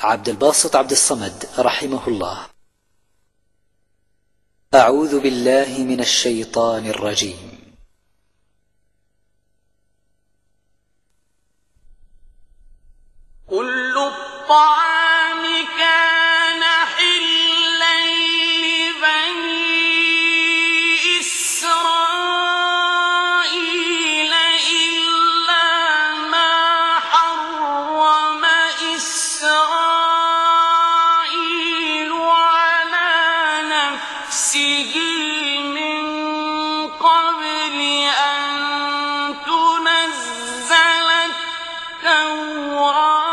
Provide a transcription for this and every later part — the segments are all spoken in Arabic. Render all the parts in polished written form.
عبد الباسط عبد الصمد رحمه الله. أعوذ بالله من الشيطان الرجيم. كل الطعام كان حلا لبني إسرائيل إلا ما حرم إسرائيل على نفسه من قبل أن تنزل التوراة.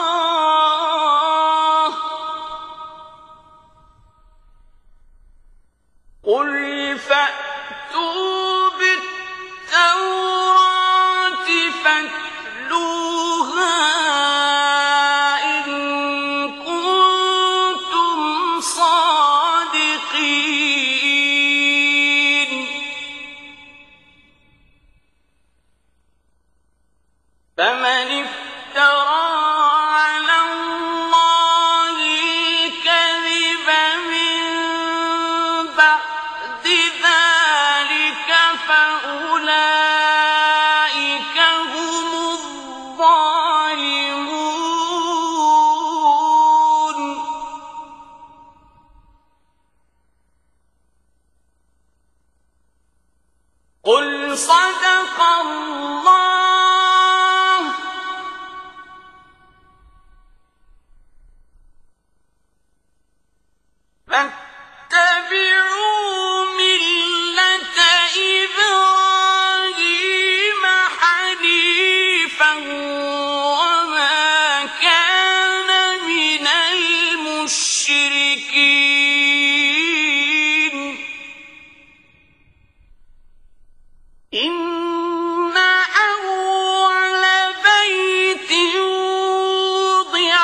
قل فأتوا بالتوراة فاتلوها إن كنتم صادقين. فمن افترى على الله الكذب من بعد ذلك فأولئك هم الظالمون. قل صدق الله. فاتبعوا ملة إبراهيم حنيفا وما كان من المشركين. إن أول بيت وضع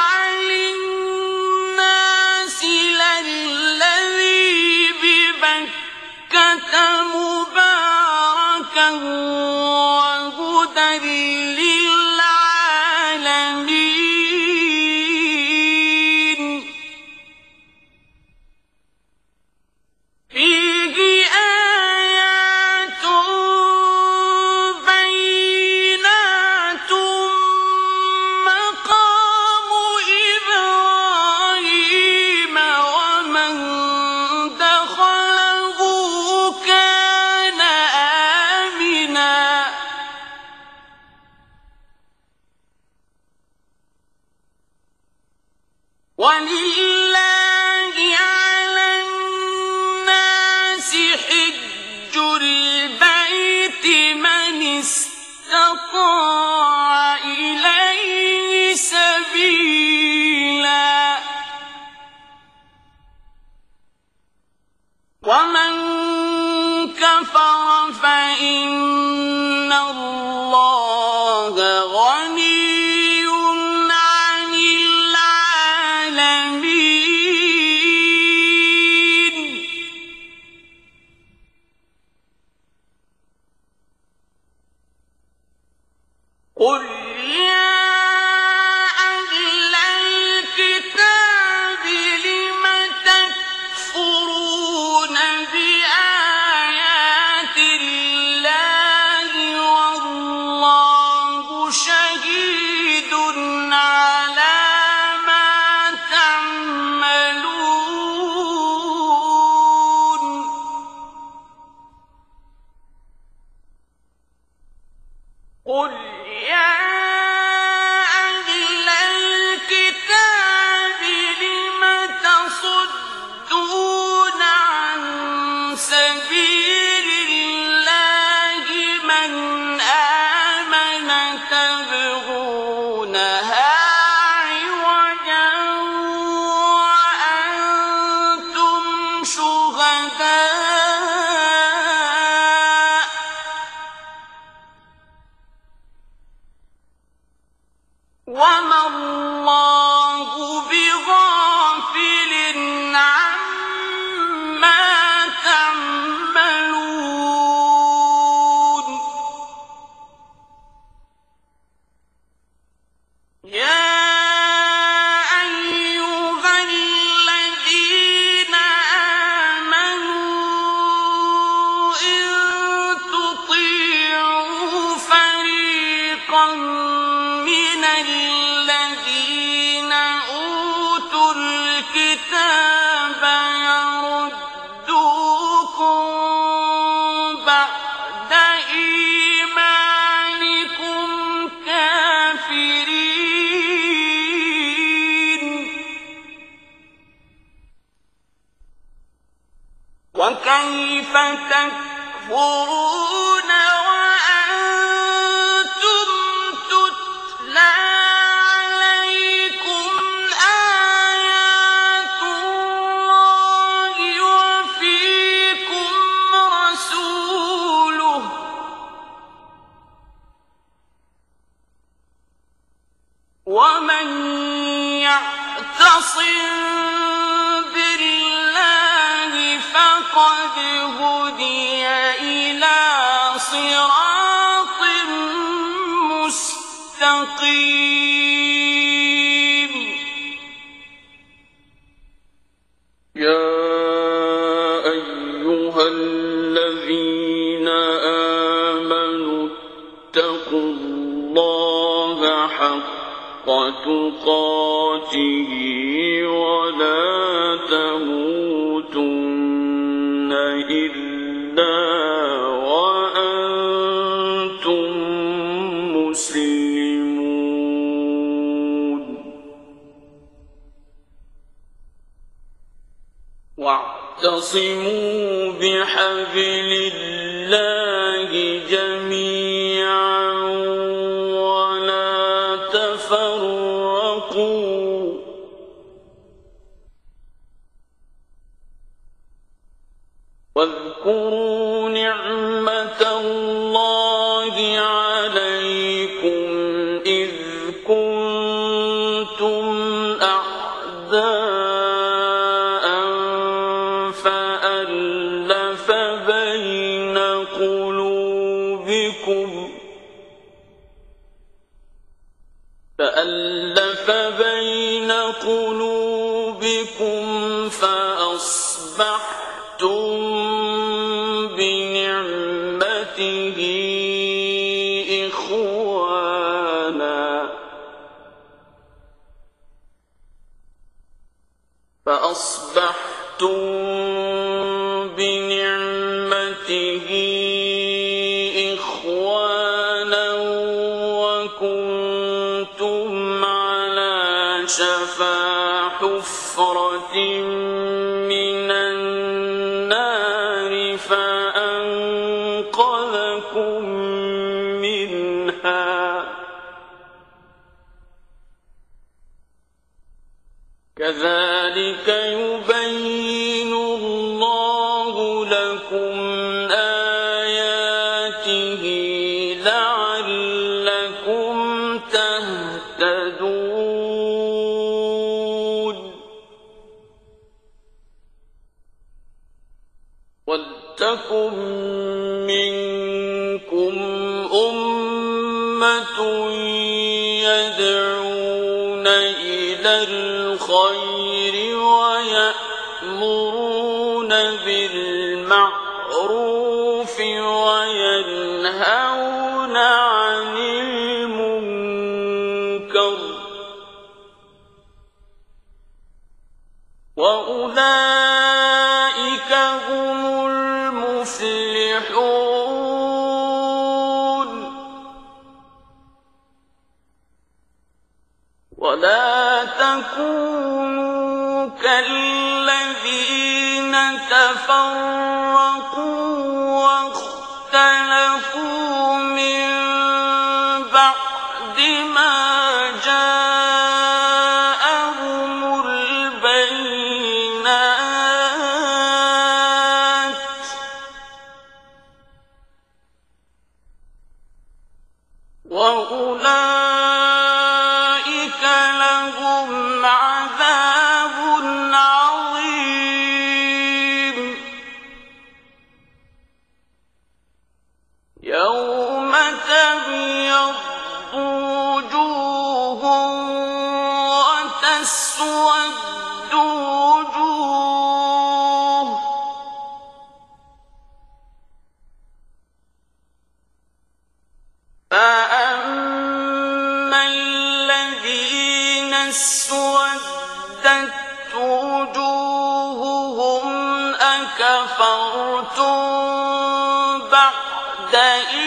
للناس للذي ببكة مباركا وهدى للعالمين. فيه آيات بينات مقام إبراهيم ومن دخله كان آمنا. ولله على الناس حج البيت من استطاع إليه سبيلا. ومن كفر فإن الله غني عن العالمين. قل يا أهل الكتاب لم تكفرون بآيات الله والله شهيد على ما تعملون. قل يا أهل الكتاب لم تصدون عن سبيل الله من آمن تبغونها عوجا وأنتم شهداء. وما الله بغافل عما تعملون. يا الذين أوتوا الكتاب يردوكم بعد إيمانكم كافرين وكيف تكفرون وأنتم تتلى عليكم آيات الله وفيكم رسوله ومن يعتصم بالله فقد هدي إلى صراط مستقيم يا أيها الذين آمنوا اتقوا الله حق تقاته ولا تموتن إلا وأنتم مسلمون واعتصموا بحبل الله جميعا ولا تفرقوا واذكروا نعمة الله عليكم إذ كنتم أعداء فألف بين قلوبكم فأصبحتم بنعمته إخوانا وكنتم على شفا حفرة من النار فأنقذكم منها كذلك يبين الله لكم آياته لعلكم تهتدون ولتكن منكم أمة يدعون إلى الخير ويأمرون بالمعروف وينهون عن المنكر وأولئك هم المفلحون ولا تكونوا كالذين تفرقوا واختلفوا من بعد ما جاءهم البينات وأولئك لهم عذاب عظيم يوم تبيض وجوه وتسود وجوه فأما الذين اسودت وجوههم أكفرتم بعد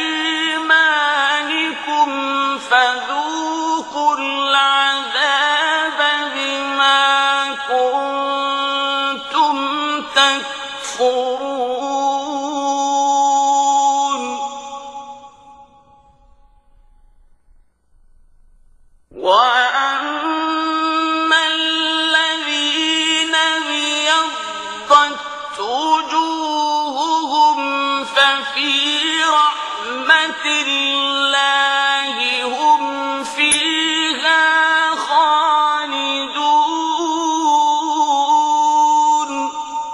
إيمانكم فذوقوا العذاب بما كنتم تكفرون وأما الذين ابيضت وجوههم ففي رحمة الله هم فيها خالدون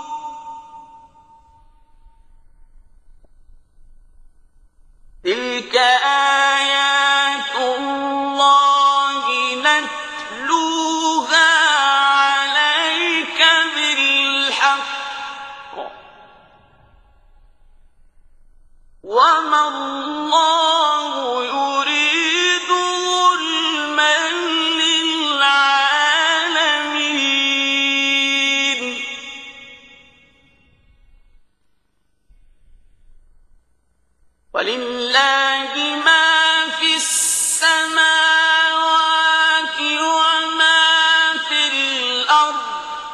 تلك آيات الله نتلوها عليك بالحق وما الله يريد ظلما للعالمين ولله ما في السماوات وما في الأرض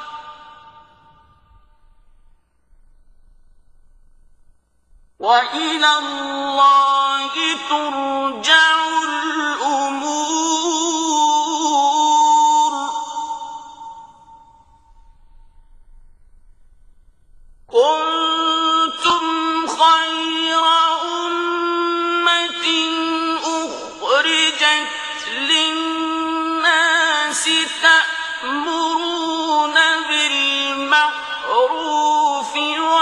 وإلى الله ترجع الأمور كنتم خير أمة أخرجت للناس تأمرون بالمعروف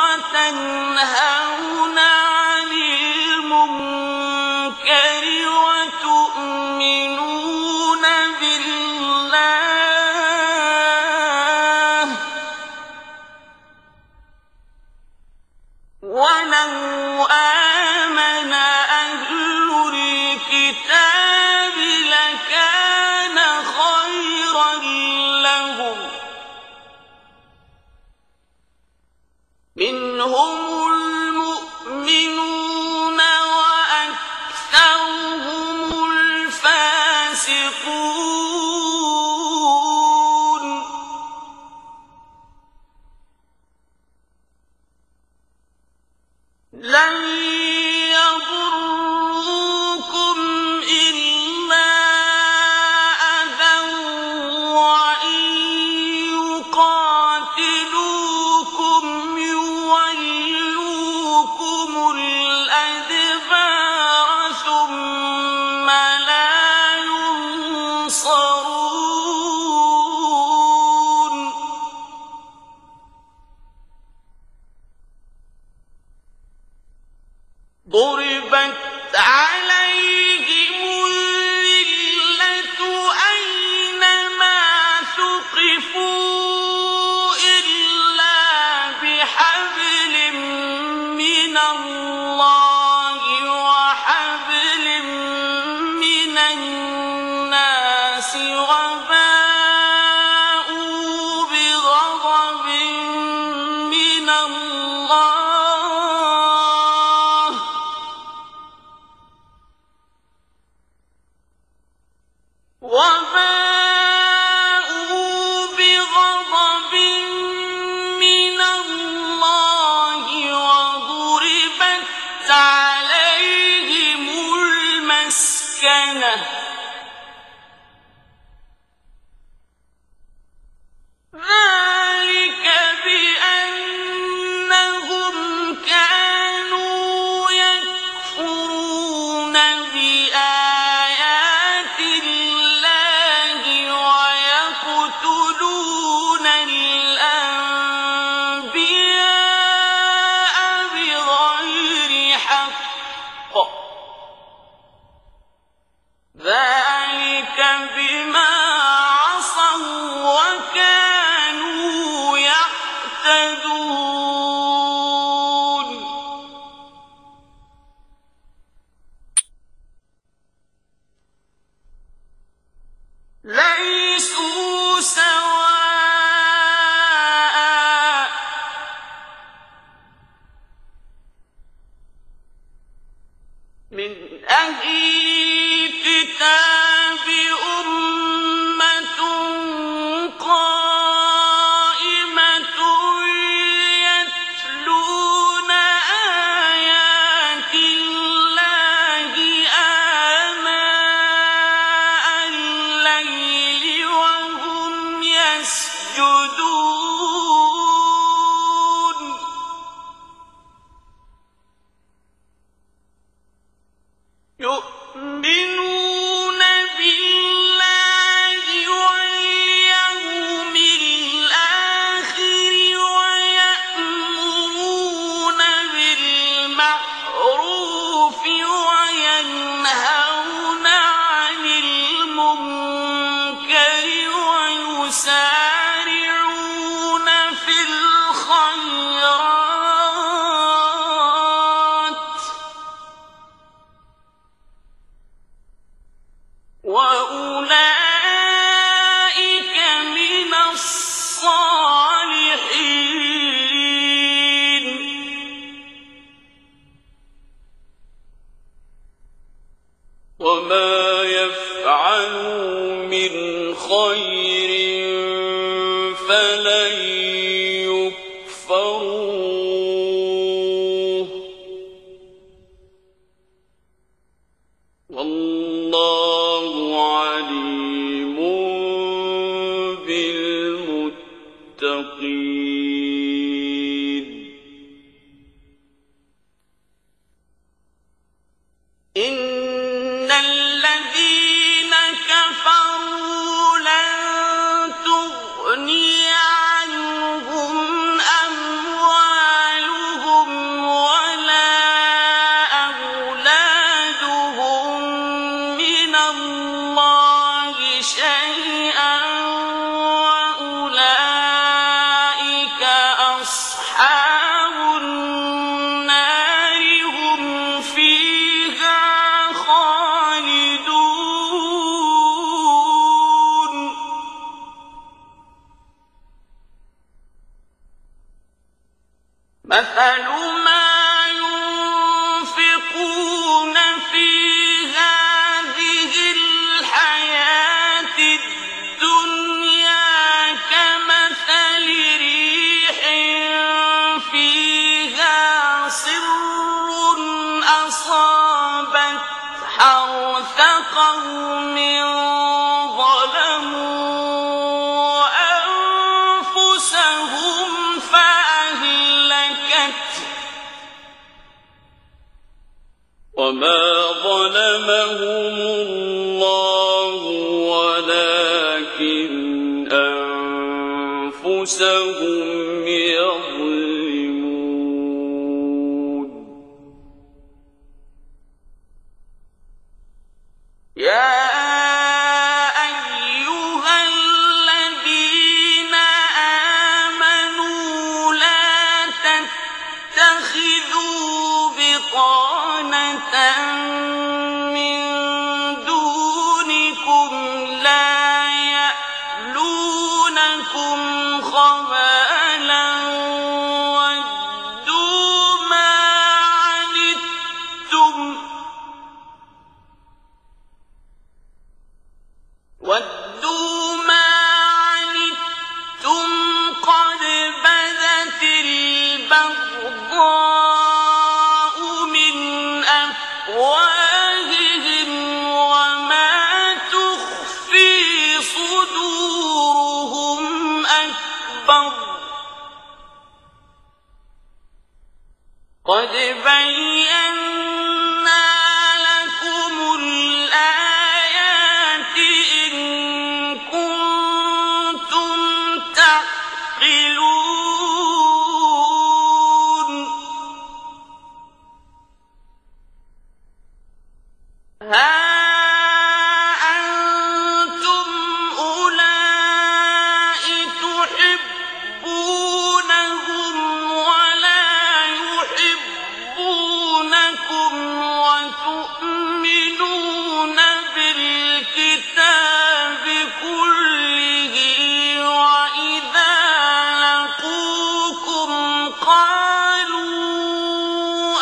وتنهون عن المنكر وتؤمنون بالله ولو آمن أهل الكتاب لكان خيرا لهم منهم المؤمنون وأكثرهم الفاسقون لن يضروكم إلا أذى وإن يقاتلوكم يولوكم الأدبار ثم لا ينصرون ضربت عليهم الذلة أينما ثقفوا إلا بحبل من الله وحبل من الناس وباءوا بغضب من الله وضربت عليهم المسكنة ذلك بأنهم كانوا يكفرون بآيات الله فأولئك من الصالحين وما يفعلوا من خير فلن يكفروه والله عليم بالمتقين إن الذين كفروا لن تغني عنهم أموالهم ولا أولادهم من الله شيئا وأولئك أصحاب النار هم فيها خالدون مثل ما ينفقون في هذه الحياة الدنيا كمثل ريح فيها صر أصابت حرث قوم ظلموا أنفسهم فأهلكته وما ظلمهم الله ولكن أنفسهم يظلمون يا أيها الذين آمنوا لا تتخذوا بطانة من دونكم لا يألونكم خبالا وَدُّوا مَا عَنِتُّمْ قَدْ بَدَتِ الْبَغْضَاءُ مِنْ أَفْوَاهِهِمْ وَمَا تُخْفِي صُدُورُهُمْ أَكْبَرُ قَدْ بَيَّنَّا لَكُمُ الْآيَاتِ إِن كُنتُمْ تَعْقِلُونَ ها أنتم أولئك تحبونهم ولا يحبونكم وتؤمنون بالكتاب كله وإذا لقوكم قالوا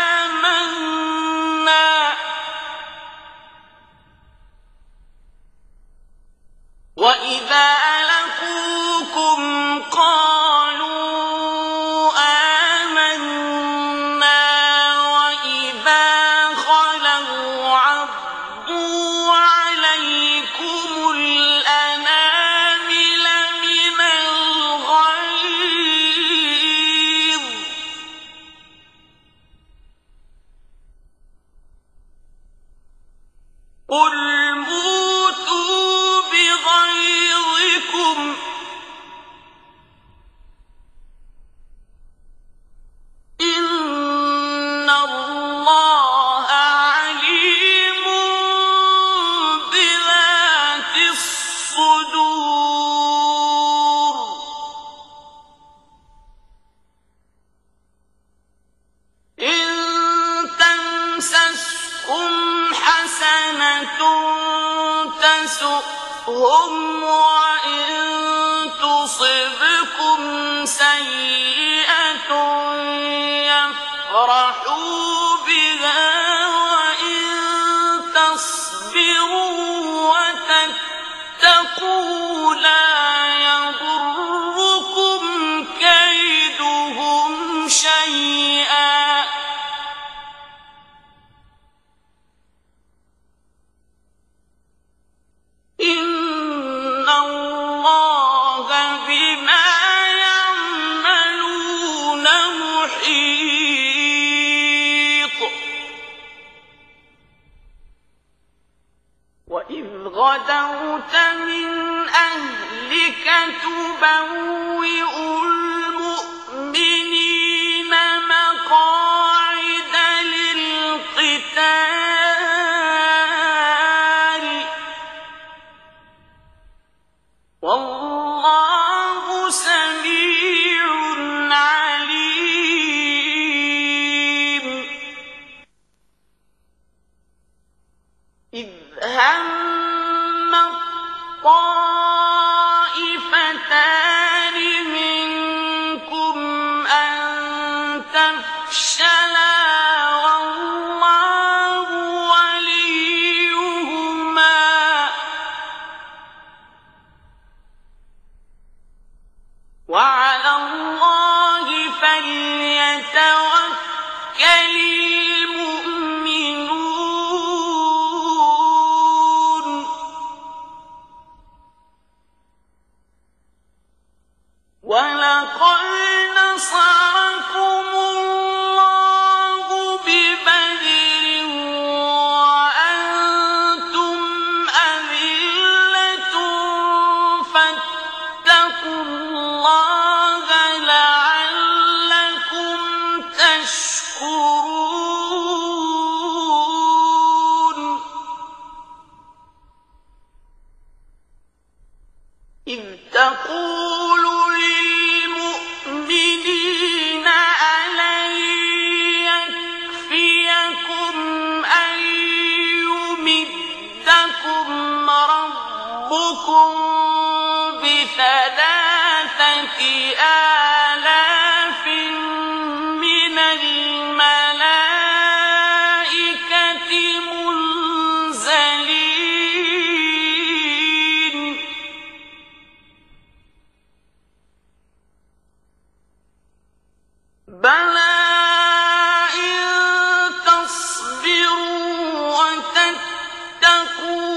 آمنا وإذا خلوا عضوا عليكم الأنامل من الغيظ قل موتوا بغيظكم تسؤهم وإن تصبكم سيئة يفرحوا بها وإن تصبروا وتتقوا لا يضركم كيدهم شيئا إن الله بما يعملون محيط وإذ غدوت من أهلك تبوئ المؤمنين مقاعد للقتال والله سميع عليم إذ هم الطائفتان منكم أن تفشلا والله وليهما وعلى الله فليتوكل المؤمنون ولقد نصركم الله ببدر وأنتم أذلة فاتقوا الله لعلكم تشكرون إذ تقول للمؤمنين ألن يكفيكم أن يمدكم ربكم بثلاثة آلاف من الملائكة منزلين بلى إن تصبروا وتتقوا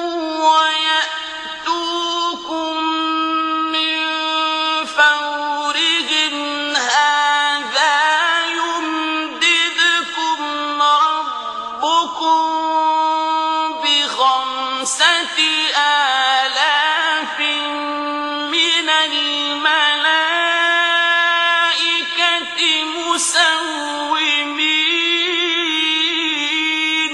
ويأتوكم من فورهم هذا يمددكم ربكم بخمسة آلاف من الملائكة مسومين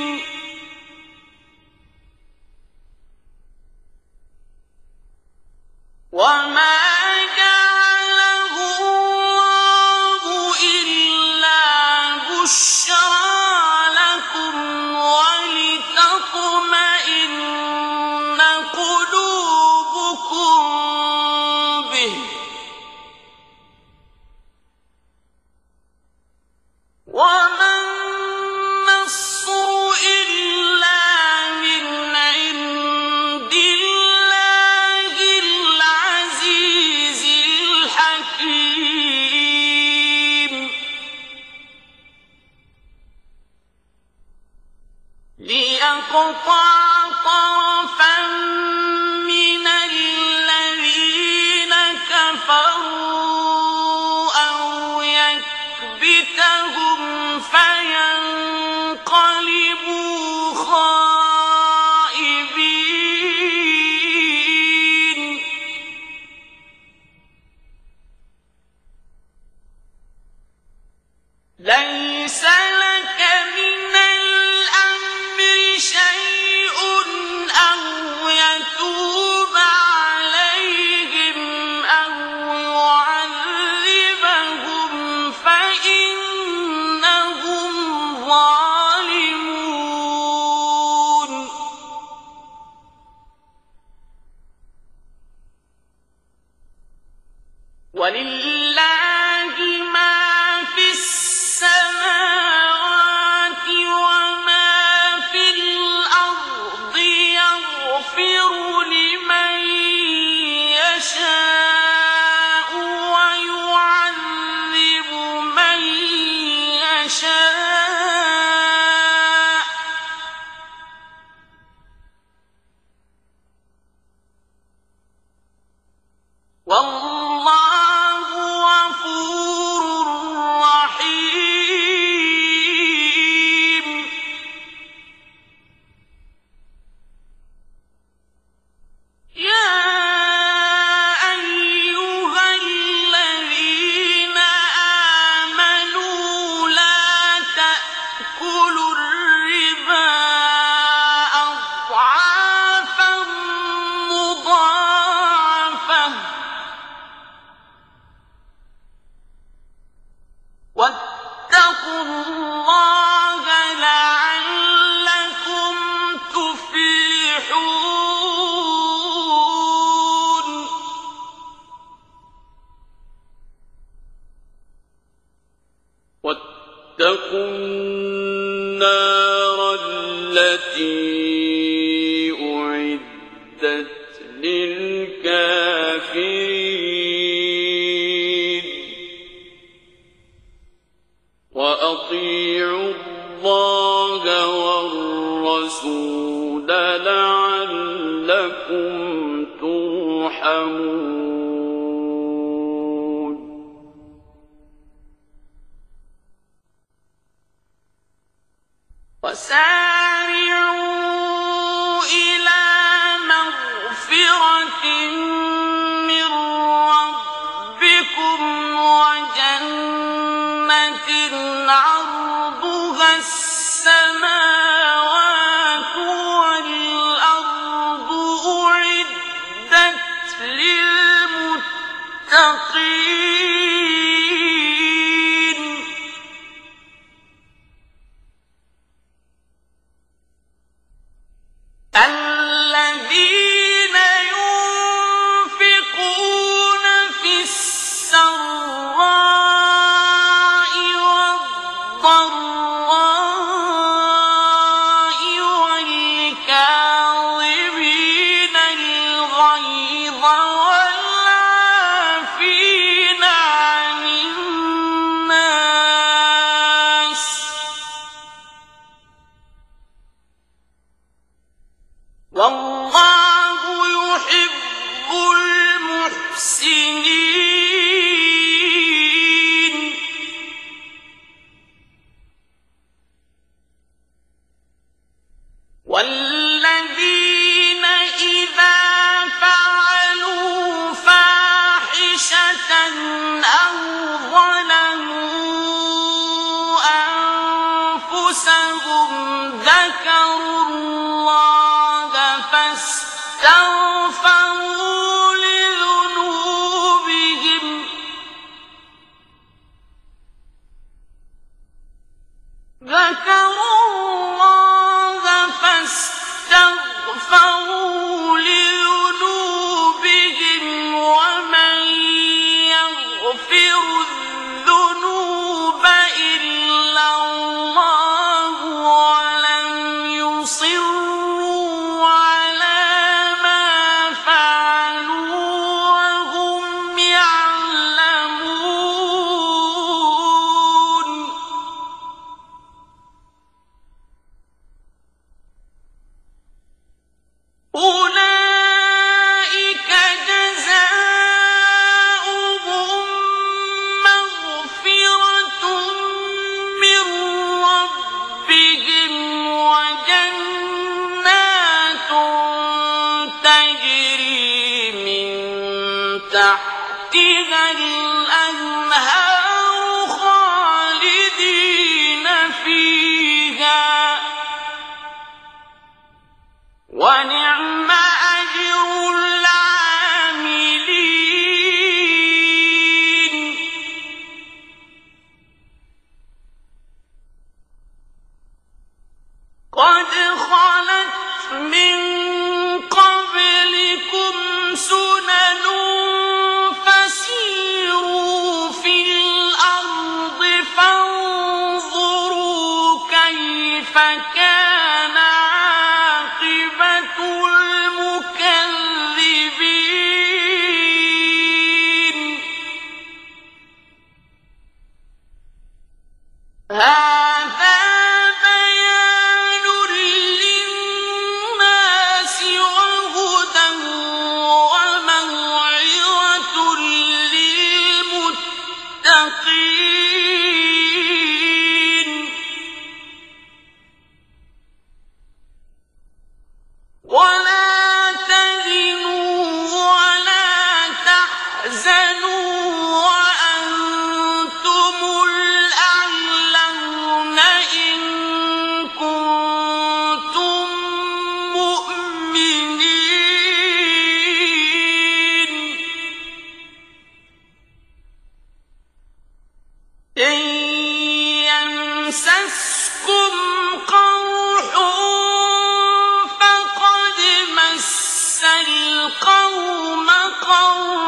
وما جعله الله إلا بشرى لكم ولتطمئن قلوبكم به وما النصر إلا من عند الله العزيز وَلِلَّهِ مَا فِي السَّمَاوَاتِ وَمَا فِي الْأَرْضِ ۚ يَغْفِرُ لِمَن يَشَاءُ وَيُعَذِّبُ مَن يَشَاءُ ۚ وَاللَّهُ غَفُورٌ رَّحِيمٌ. يَا أَيُّهَا الَّذِينَ آمَنُوا لَا تَأْكُلُوا الرِّبَا أَضْعَافًا مُّضَاعَفَةً ۖ وَاتَّقُوا اللَّهَ لَعَلَّكُمْ تُفْلِحُونَ. وَاتَّقُوا النَّارَ الَّتِي أُعِدَّتْ لِلْكَافِرِينَ. وَأَطِيعُوا اللَّهَ وَالرَّسُولَ لَعَلَّكُمْ تُرْحَمُونَ. وَسَارِعُوا إِلَىٰ مَغْفِرَةٍ مِّن رَّبِّكُمْ وَجَنَّةٍ عَرْضُهَا السَّمَاوَاتُ وَالْأَرْضُ أُعِدَّتْ لِلْمُتَّقِينَ. الَّذِينَ يُنفِقُونَ فِي السَّرَّاءِ وَالضَّرَّاءِ وَالْكَاظِمِينَ الْغَيْظَ وَالْعَافِينَ عَنِ النَّاسِ ۗ وَاللَّهُ يُحِبُّ الْمُحْسِنِينَ. وَالَّذِينَ إِذَا فَعَلُوا فَاحِشَةً أَوْ ظَلَمُوا أَنفُسَهُمْ ذَكَرُوا اللَّهَ فَاسْتَغْفَرُوا لِذُنُوبِهِمْ وَمَن يَغْفِرُ الذُّنُوبَ إِلَّا اللَّهُ وَلَمْ يُصِرُّوا عَلَىٰ مَا فَعَلُوا وَهُمْ يَعْلَمُونَ. أُولَٰئِكَ جَزَاؤُهُم مَّغْفِرَةٌ مِّن رَّبِّهِمْ وَجَنَّاتٌ تَجْرِي مِن تَحْتِهَا الْأَنْهَارُ خَالِدِينَ فِيهَا ۚ وَنِعْمَ أَجْرُ الْعَامِلِينَ. قَدْ خَلَتْ مِن قَبْلِكُمْ سُنَنٌ فَسِيرُوا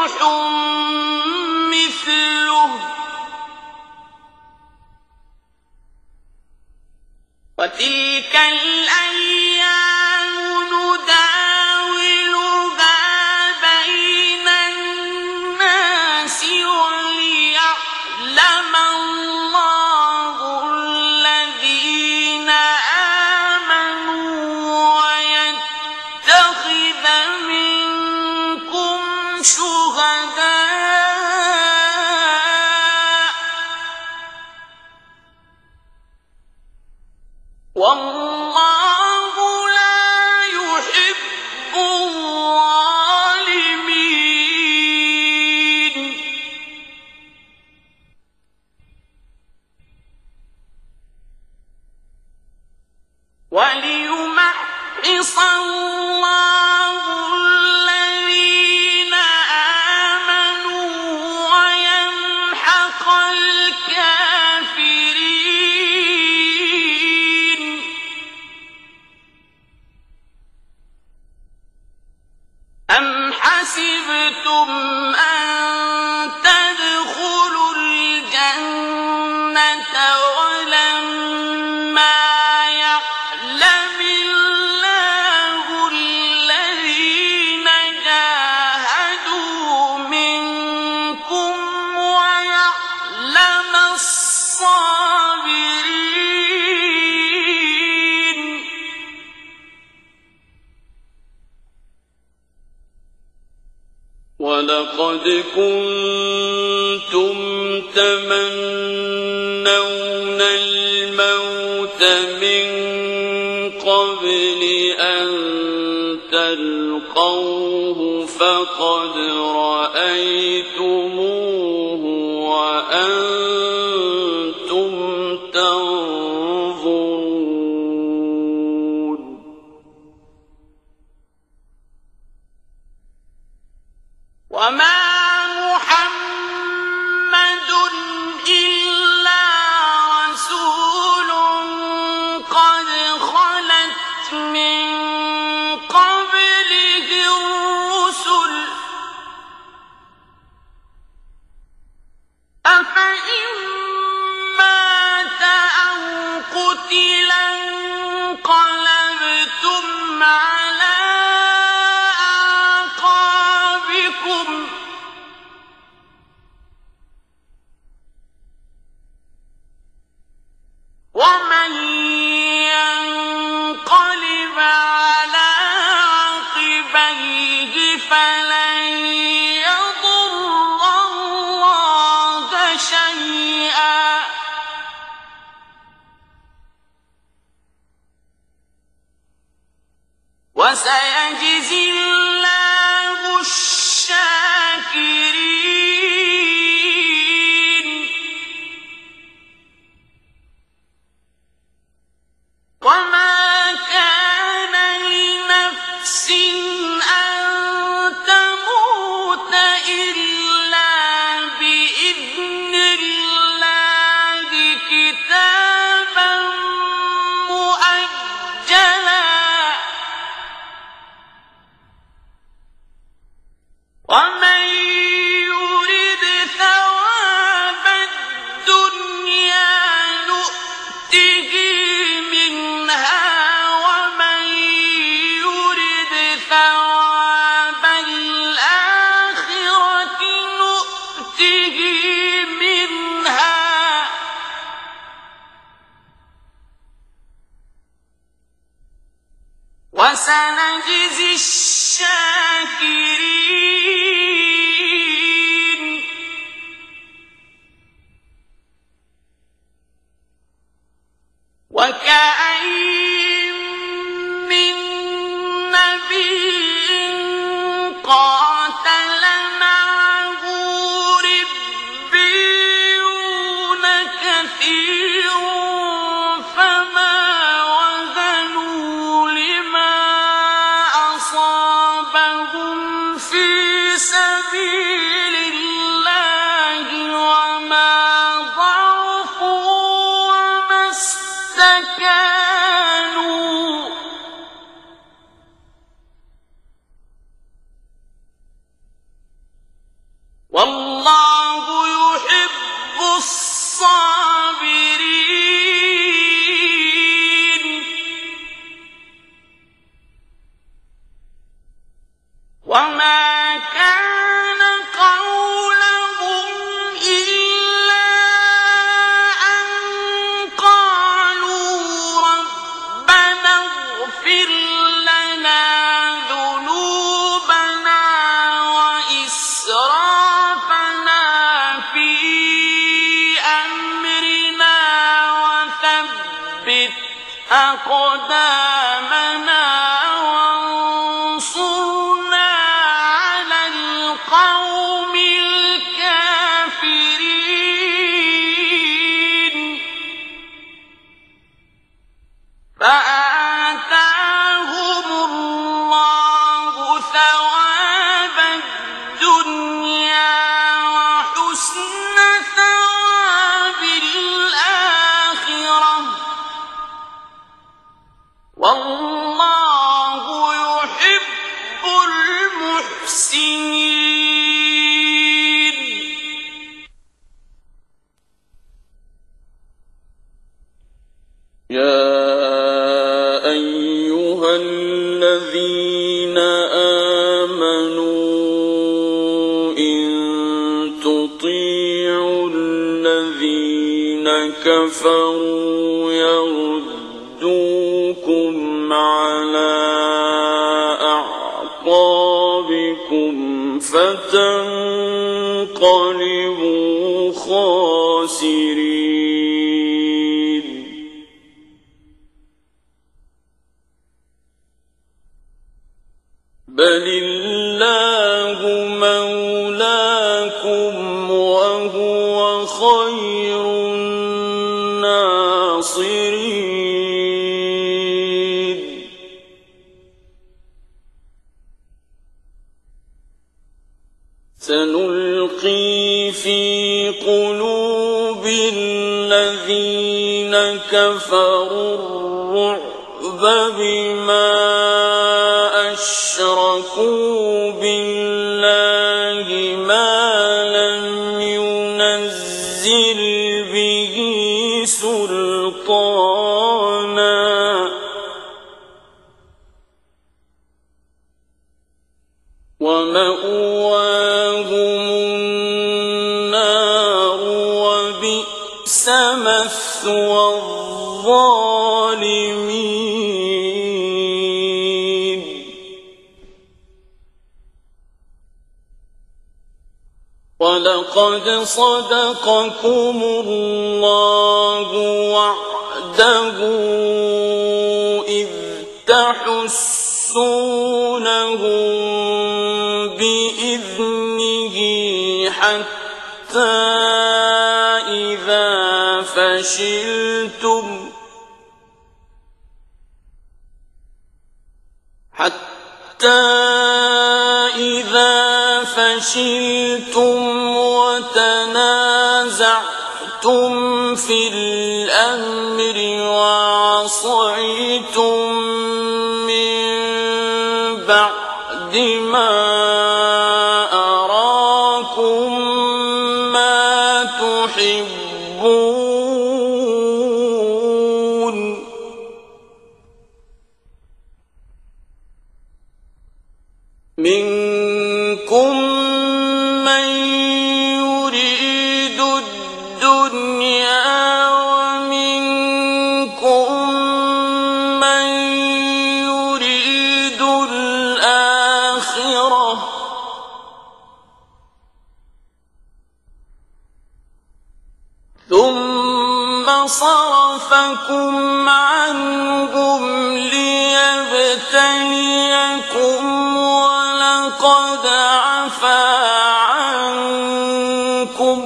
روح مثله وتلك الأيام نداولها بين الناس وليعلم الله الذين آمنوا ويتخذ منكم شهداء والله لا يحب الظالمين وليمحص الله الذين آمنوا ويمحق الكافرين أم حسبتم أن تدخلوا الجنة ولما يعلم الله الذين جاهدوا منكم ويعلم الصابرين ولقد كنتم تمنون الموت من قبل أن تلقوه فقد رأيتموه وأنتم تنظرون وما محمد إلا رسول قد خلت من قبله الرسل أفإن مات أو قتلا انقلبتم على أعقابكم ومن ينقلب على عقبيه فلن يضر الله شيئا وسيجزي الله الشاكرين وما كان لنفس أن تموت إلا بإذن الله كتابا مؤجلا ومن يرد ثواب الدنيا نؤته منها ومن يرد ثواب الآخرة نؤته منها وسنجزي الشاكرين وكأين من نبي قاتل معه ربيون كثير فما وهنوا لما أصابهم في سبيل الله وما ضعفوا وما استكانوا أقدامنا وانصرنا على القوم الكافرين فآتاهم الله ثواب الدنيا وحسن ثواب الآخرة والله يحب المحسنين. يا أيها الذين آمنوا إن تطيعوا الذين كفروا يردوكم على أعقابكم فتنقلبوا خاسرين. بل الله مولاكم وهو خير الناصرين. سنلقي في قلوب الذين كفروا الرعب بما أشركوا بالله ما لم ينزل به سلطانا ومأواهم النار وبئس مثوى الظالمين. ولقد صدقكم الله وعده إذ تحسونهم بإذنه حتى إذا فشلتم وتنازعتم في الأمر وعصيتم من بعد ما أراكم ما تحبون منكم من يريد الدنيا ومنكم من يريد الآخرة ثم صرفكم عنهم ليبتليكم ولقد عفا عنكم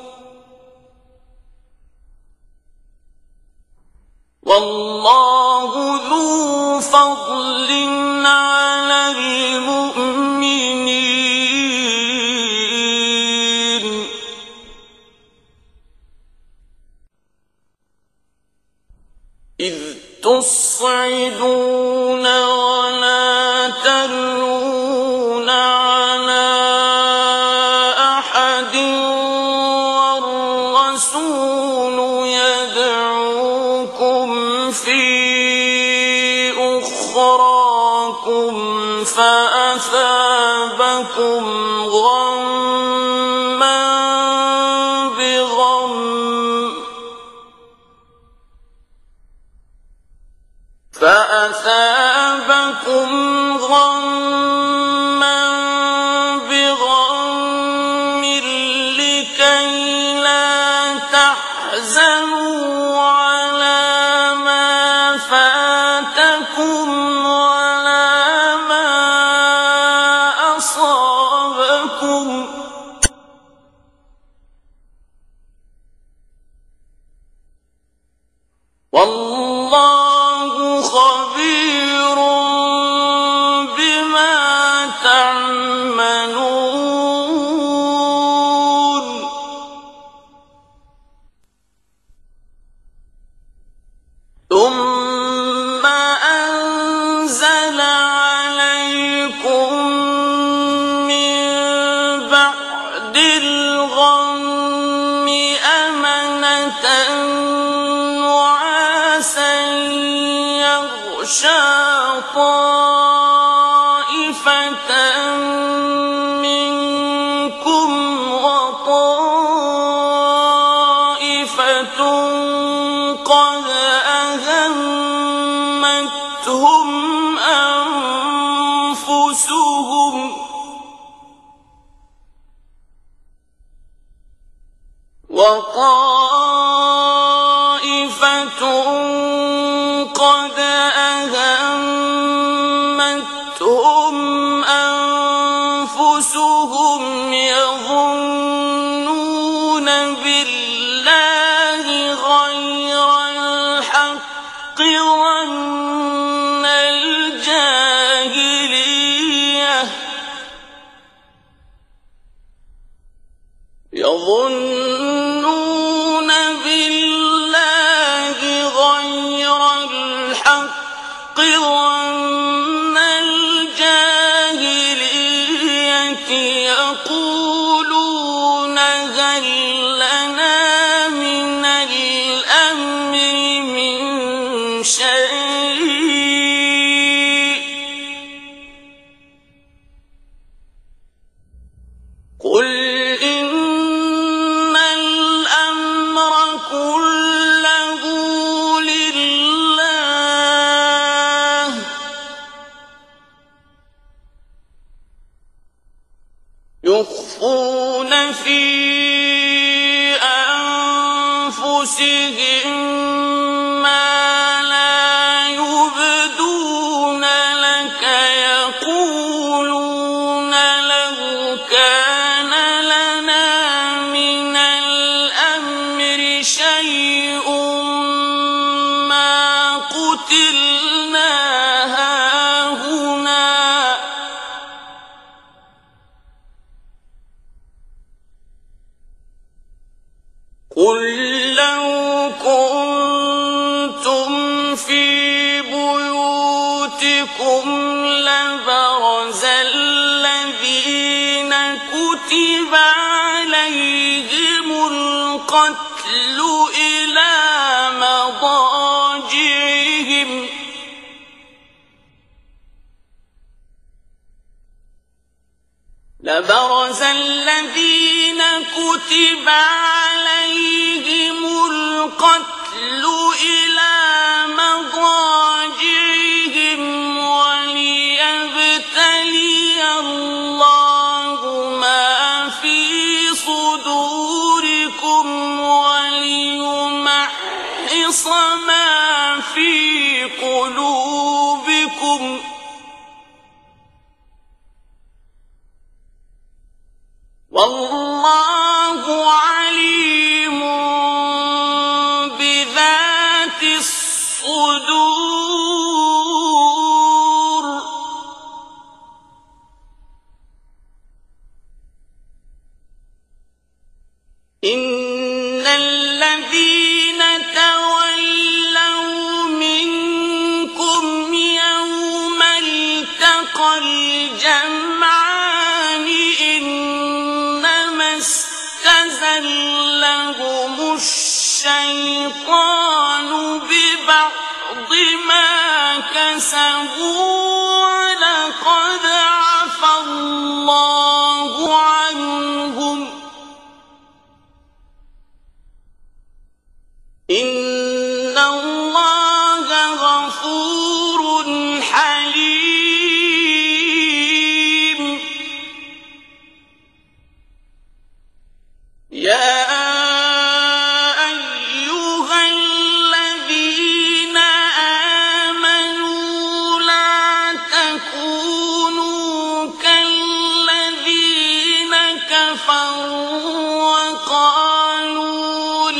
والله ذو فضل على المؤمنين. إذ تصعدون ولا تلوون على أحد والرسول يدعوكم في أخراكم فأثابكم غما بغم لكي لا تحزنوا على ما فاتكم ربكم والله خبير بما تعملون ثم أنزل عليكم من بعد الغم أمنة نعاسا يغشى طائفة منكم وطائفة قد أهمتهم أنفسهم وطائفة قد أهمتهم أنفسهم يظنون بالله غير الحق ظن الجاهلية يظنون بالله غير الحق ظن الجاهلية يقولون هل لنا من الأمر من شيء قل إن الأمر كله لله يخفون في أنفسهم ما لا يبدون لك يقولون لو كان لنا من الأمر شيء ما قتلنا هاهنا قل لو كنتم في بيوتكم لبرز الذين كتب عليهم القتل إلى مضاجعهم لبرز الذين كتب عليهم القتل إلى مضاجعهم وليبتلي الله ما في صدوركم وليمحص ما في قلوبكم والله عليم بذات الصدور إن الذين تولوا منكم يوم التقى الجمعان إنما استزلهم الشيطان ببعض ما كسبوا ولقد عفا الله عنهم إن الله غفور حليم يا أيها الذين آمنوا لا تكونوا كالذين كفروا وقالوا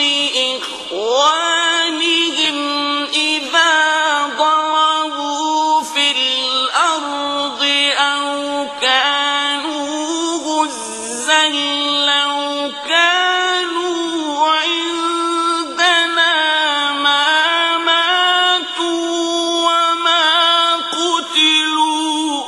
لإخوانهم إذا ضربوا في الأرض أو كانوا غزا لو كانوا عندنا ما ماتوا وما قتلوا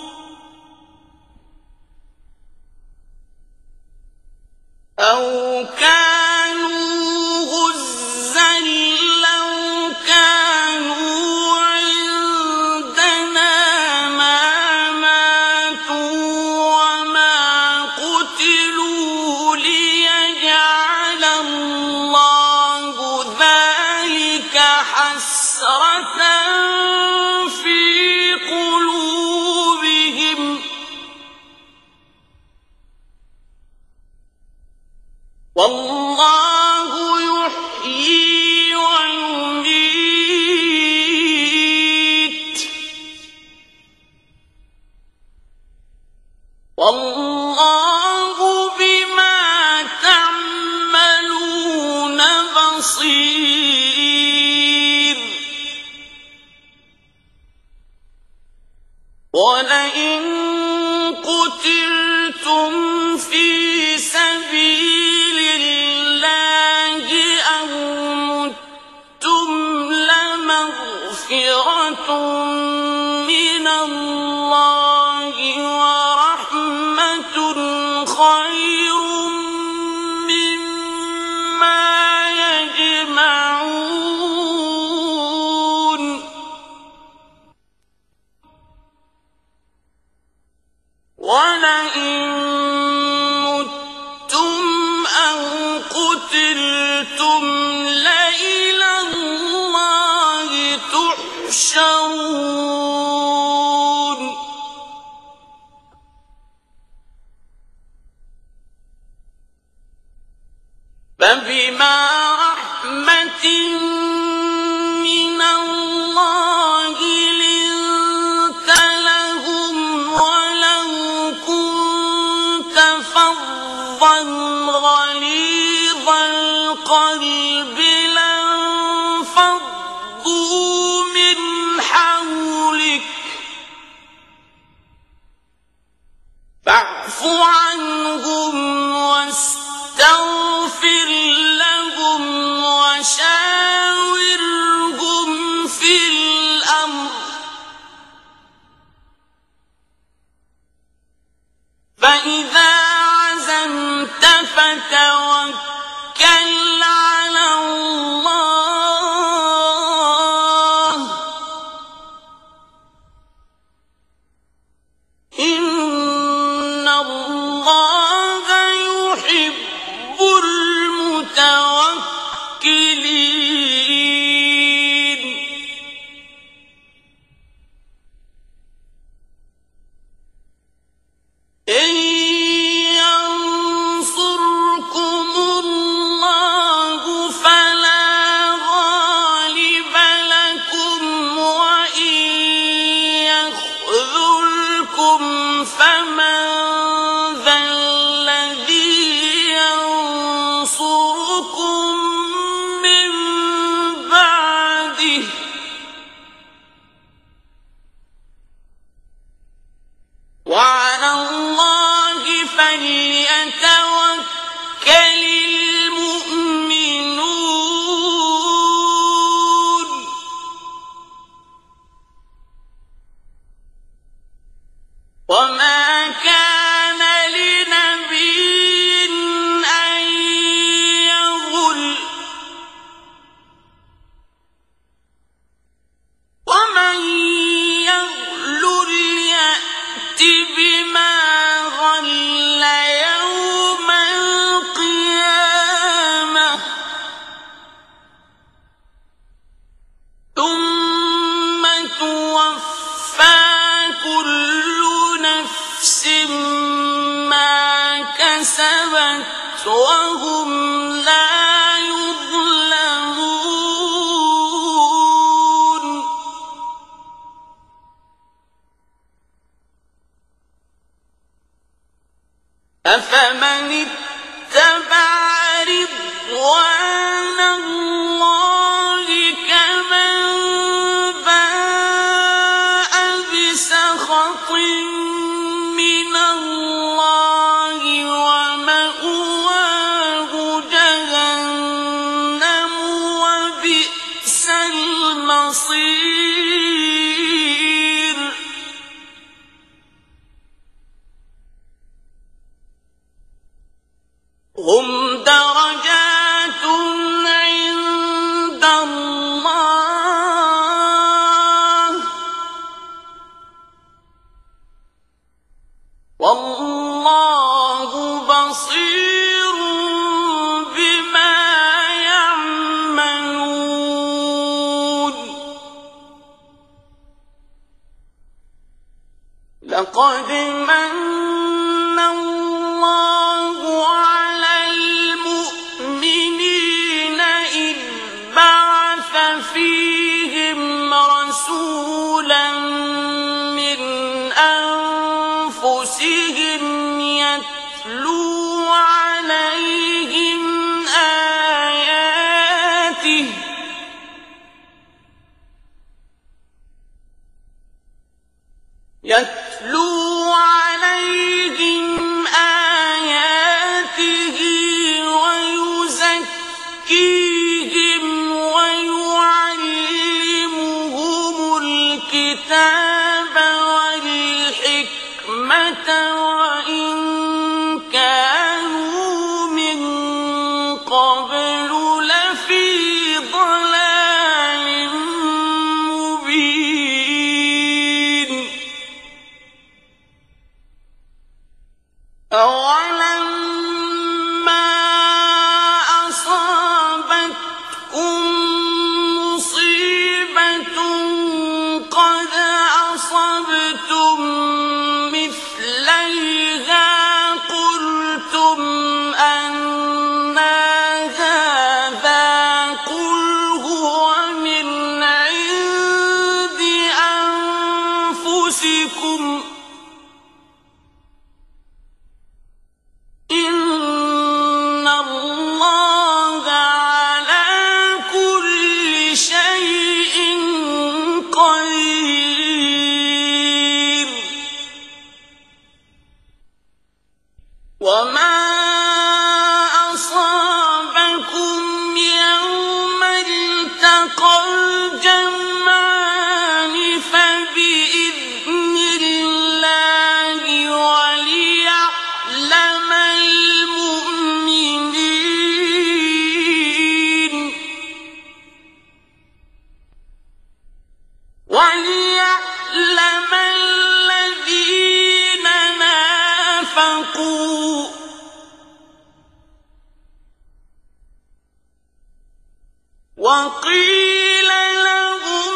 أو كانوا غزا لو كانوا عندنا ما ماتوا وما قتلوا ليجعل الله ذلك حسرة في قلوبهم والله يحيي ويميت والله بما تعملون بصير ولئن قتلتم في سبيل الله أو متم لمغفرة من الله ورحمة خير مما يجمعون ولئن متم أو قتلتم لإلى الله تحشرون فبما رحمة من الله لنت لهم ولو كنت فظا غليظ القلب لانفضوا من حولك فاعف عنهم واستغفر لهم وشاورهم في الأمر فإذا عزمت فتوكل على الله إن الله يحب المتوكلين إن ينصركم الله فلا غالب لكم وإن يخذلكم فمن ذا الذي ينصركم من بعده وعلى الله فليتوكل المؤمنون وما كان لنبي أن يغل ومن يغل يأت بما غل يوم القيامة ثم توفى كل نفس ما كسبت وهم لا يظلمون أفمن اتبع رضوان الله كمن باء بسخط من الله ومأواه جهنم وبئس المصير هم درجات عند الله والله بصير بما يعملون لقد من الله على المؤمنين إذ بعث فيهم رسولا من أنفسهم يتلو عليهم آياته ويزكيهم ويعلمهم الكتاب والحكمة وإن كانوا من قبل لفي ضلال مبين أولما أصابتكم مصيبة قد أصبتم مثليها قلتم أنى هذا قل هو من عند أنفسكم إن الله على كل شيء قدير وما أصابكم يوم التقى الجمعان فبإذن الله وليعلم المؤمنين وليعلم الذين نافقوا وقيل لهم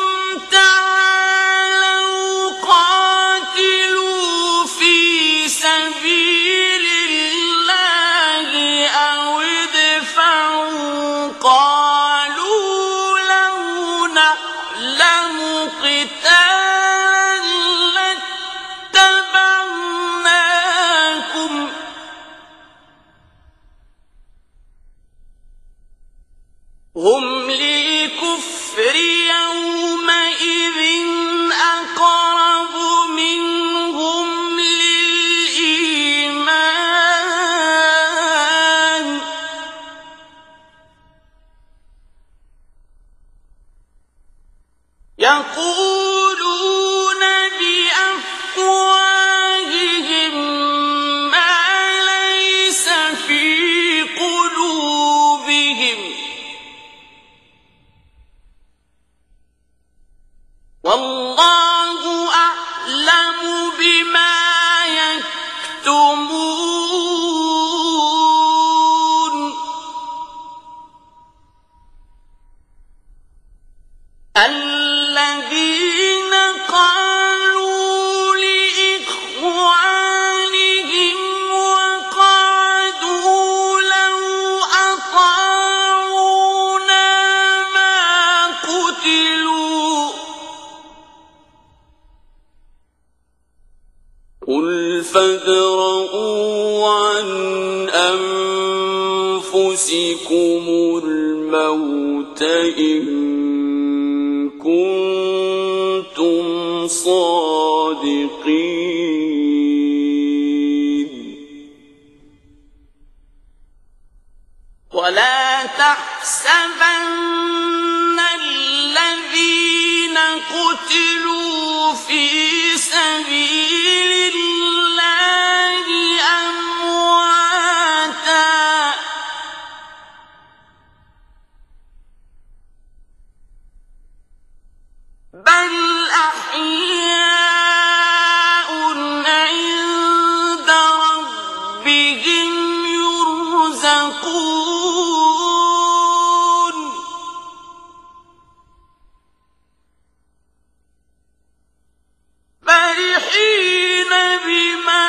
تعالوا قاتلوا في سبيل الله أو ادفعوا قالوا لو نعلم قتالا لاتبعناكم هم للكفر يومئذ أقرب منهم للإيمان يقولون بأفواههم ما ليس في قلوبهم فادرءوا عن أنفسكم الموت إن كنتم صادقين ولا تحسبن الذين قتلوا في سبيل الله أمواتا بل أحياء عند ربهم يرزقون فرحين بما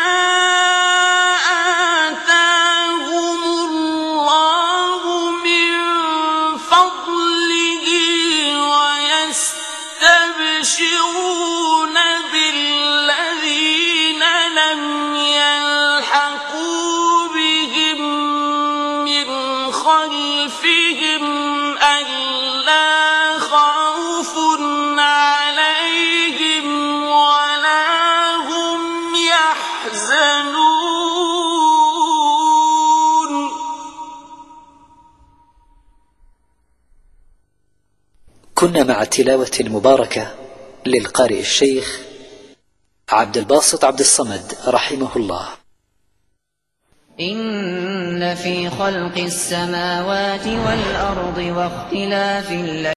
آتاهم الله من فضله ويستبشرون بالذين لم يلحقوا بهم من خلفهم ألا خوف عليهم ولا هم يحزنون كنا مع التلاوة المباركة للقارئ الشيخ عبد الباسط عبد الصمد رحمه الله. إن في خلق السماوات والأرض واختلاف الليل